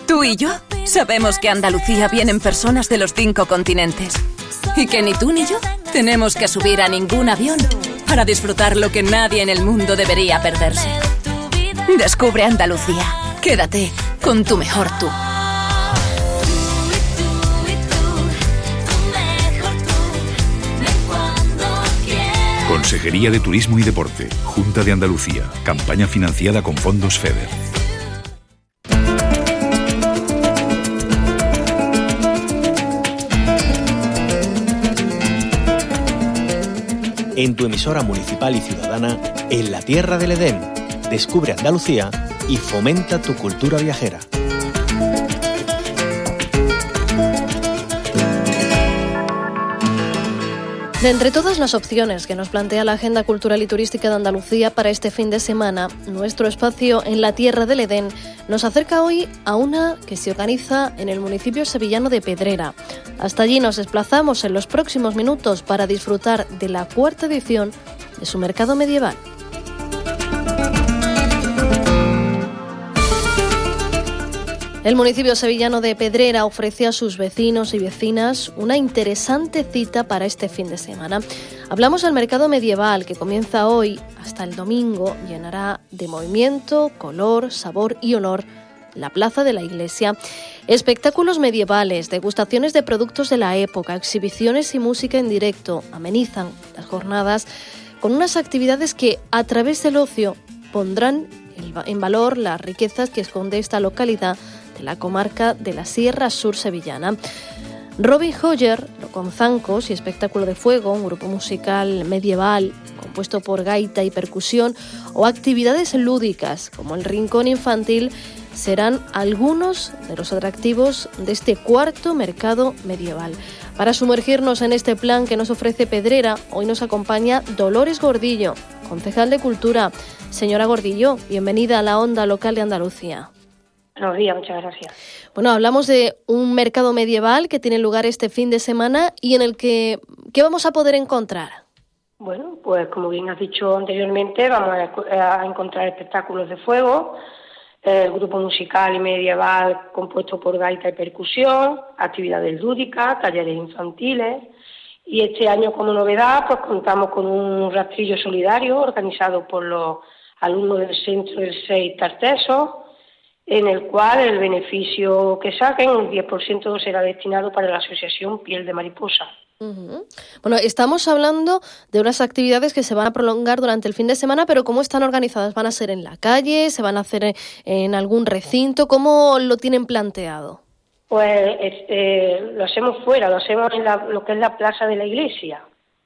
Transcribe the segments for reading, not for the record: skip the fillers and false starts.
Tú y yo sabemos que a Andalucía vienen personas de los 5 continentes y que ni tú ni yo tenemos que subir a ningún avión para disfrutar lo que nadie en el mundo debería perderse. Descubre Andalucía. Quédate con tu mejor tú. Consejería de Turismo y Deporte, Junta de Andalucía, campaña financiada con fondos FEDER. En tu emisora municipal y ciudadana, en la tierra del Edén, descubre Andalucía y fomenta tu cultura viajera. De entre todas las opciones que nos plantea la Agenda Cultural y Turística de Andalucía para este fin de semana, nuestro espacio en la Tierra del Edén nos acerca hoy a una que se organiza en el municipio sevillano de Pedrera. Hasta allí nos desplazamos en los próximos minutos para disfrutar de la 4ª edición de su mercado medieval. El municipio sevillano de Pedrera ofrece a sus vecinos y vecinas una interesante cita para este fin de semana. Hablamos del mercado medieval que comienza hoy hasta el domingo, llenará de movimiento, color, sabor y olor la plaza de la iglesia. Espectáculos medievales, degustaciones de productos de la época, exhibiciones y música en directo amenizan las jornadas con unas actividades que a través del ocio pondrán en valor las riquezas que esconde esta localidad de la comarca de la Sierra Sur sevillana. Robin Hoyer, con zancos y espectáculo de fuego, un grupo musical medieval compuesto por gaita y percusión, o actividades lúdicas como el rincón infantil, serán algunos de los atractivos de este 4º mercado medieval. Para sumergirnos en este plan que nos ofrece Pedrera, hoy nos acompaña Dolores Gordillo, concejal de Cultura. Señora Gordillo, bienvenida a la Onda Local de Andalucía. Buenos días, muchas gracias. Bueno, hablamos de un mercado medieval que tiene lugar este fin de semana y en el que, ¿qué vamos a poder encontrar? Bueno, pues como bien has dicho anteriormente, vamos a encontrar espectáculos de fuego, el grupo musical y medieval compuesto por gaita y percusión, actividades lúdicas, talleres infantiles, y este año como novedad pues contamos con un rastrillo solidario organizado por los alumnos del Centro del 6 Tarteso, en el cual el beneficio que saquen, un 10% será destinado para la asociación Piel de Mariposa. Uh-huh. Bueno, estamos hablando de unas actividades que se van a prolongar durante el fin de semana, pero ¿cómo están organizadas? ¿Van a ser en la calle? ¿Se van a hacer en algún recinto? ¿Cómo lo tienen planteado? Pues lo hacemos fuera, lo hacemos en lo que es la plaza de la iglesia.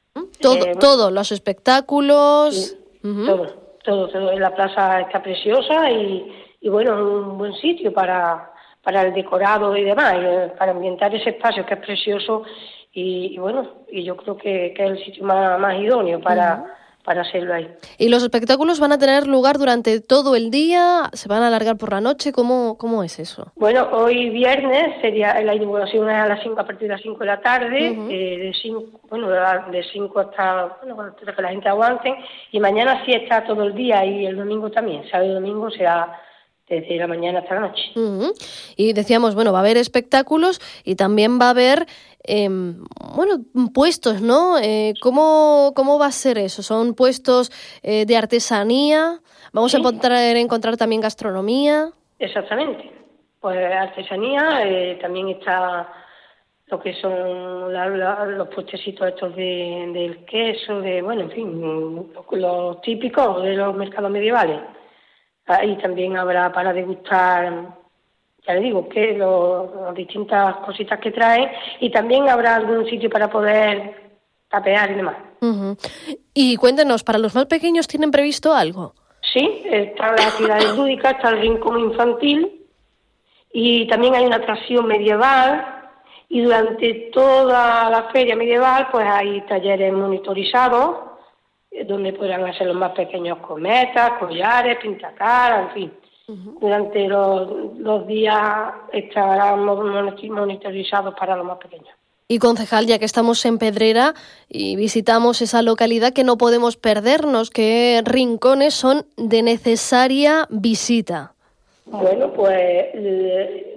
Todo, los espectáculos... Sí, uh-huh. Todo. La plaza está preciosa y bueno, es un buen sitio para el decorado y demás, para ambientar ese espacio que es precioso y bueno, y yo creo que es el sitio más idóneo para hacerlo ahí. ¿Y los espectáculos van a tener lugar durante todo el día? ¿Se van a alargar por la noche? ¿Cómo es eso? Bueno, hoy viernes sería la inauguración a partir de las 5 de la tarde, uh-huh. de 5 hasta que la gente aguante, y mañana sí está todo el día y el domingo también, sábado y domingo será desde la mañana hasta la noche. Uh-huh. Y decíamos, va a haber espectáculos y también va a haber puestos, ¿no? ¿Cómo va a ser eso? ¿Son puestos de artesanía? ¿Vamos a encontrar también gastronomía? Exactamente. Pues artesanía, también está lo que son los puestecitos estos del queso, los típicos de los mercados medievales. Ahí también habrá para degustar, ya le digo, que las distintas cositas que traen, y también habrá algún sitio para poder tapear y demás. Uh-huh. Y cuéntenos, ¿para los más pequeños tienen previsto algo? Sí, están las actividades lúdicas, está el rincón infantil, y también hay una atracción medieval, y durante toda la feria medieval pues hay talleres monitorizados, donde podrán hacer los más pequeños cometas, collares, pintacaras, en fin. Uh-huh. Durante los días estarán monitorizados para los más pequeños. Y concejal, ya que estamos en Pedrera y visitamos esa localidad, que no podemos perdernos, ¿qué rincones son de necesaria visita? Bueno, pues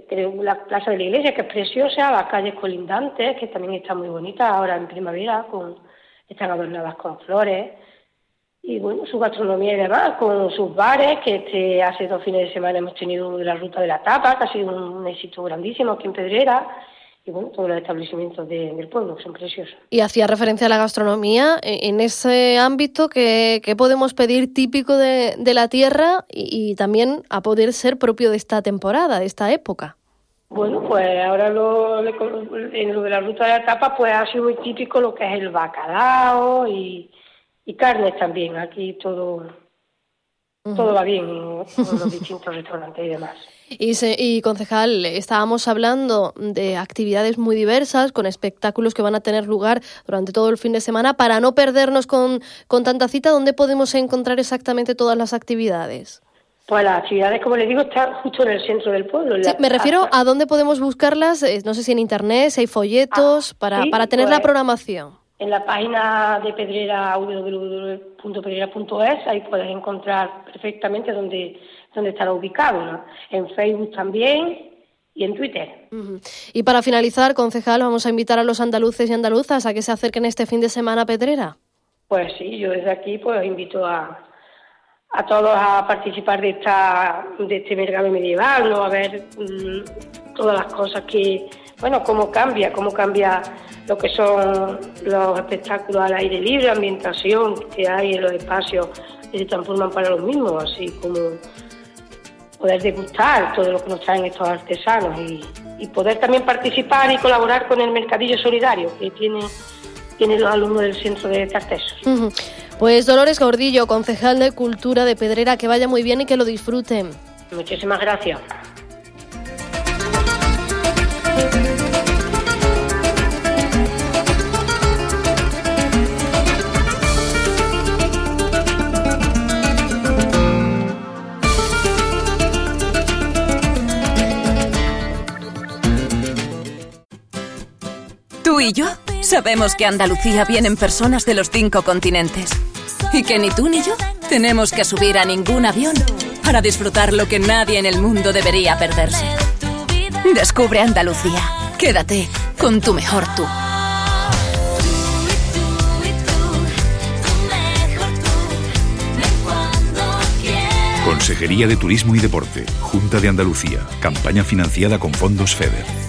la plaza de la iglesia, que es preciosa, las calles colindantes, que también están muy bonitas ahora en primavera, están adornadas con flores, y bueno, su gastronomía y demás, con sus bares, que hace 2 fines de semana hemos tenido uno de la Ruta de la Tapa, que ha sido un éxito grandísimo aquí en Pedrera, y bueno, todos los establecimientos del pueblo son preciosos. Y hacía referencia a la gastronomía, en ese ámbito, ¿qué podemos pedir típico de la tierra y también a poder ser propio de esta temporada, de esta época? Bueno, pues ahora en lo de la Ruta de la Tapa, pues ha sido muy típico lo que es el bacalao y carnes también. Aquí todo va bien en los distintos restaurantes y demás. Y concejal, estábamos hablando de actividades muy diversas, con espectáculos que van a tener lugar durante todo el fin de semana. Para no perdernos con tanta cita, ¿dónde podemos encontrar exactamente todas las actividades? Pues las actividades, como les digo, están justo en el centro del pueblo. Sí, me refiero a dónde podemos buscarlas, no sé si en internet, si hay folletos, para tener la programación. En la página de Pedrera, www.pedrera.es, ahí puedes encontrar perfectamente dónde estará ubicado, ¿no? En Facebook también y en Twitter. Uh-huh. Y para finalizar, concejal, vamos a invitar a los andaluces y andaluzas a que se acerquen este fin de semana a Pedrera. Pues sí, yo desde aquí pues invito a todos a participar de este mercado medieval, ¿no? A ver todas las cosas cómo cambia lo que son los espectáculos al aire libre, la ambientación que hay en los espacios que se transforman para los mismos, así como poder degustar todo lo que nos traen estos artesanos y poder también participar y colaborar con el mercadillo solidario que tienen los alumnos del centro de Tartesos. Uh-huh. Pues Dolores Gordillo, concejal de Cultura de Pedrera, que vaya muy bien y que lo disfruten. Muchísimas gracias. Tú y yo sabemos que a Andalucía vienen personas de los 5 continentes y que ni tú ni yo tenemos que subir a ningún avión para disfrutar lo que nadie en el mundo debería perderse. Descubre Andalucía. Quédate con tu mejor tú. Consejería de Turismo y Deporte, Junta de Andalucía, campaña financiada con fondos FEDER.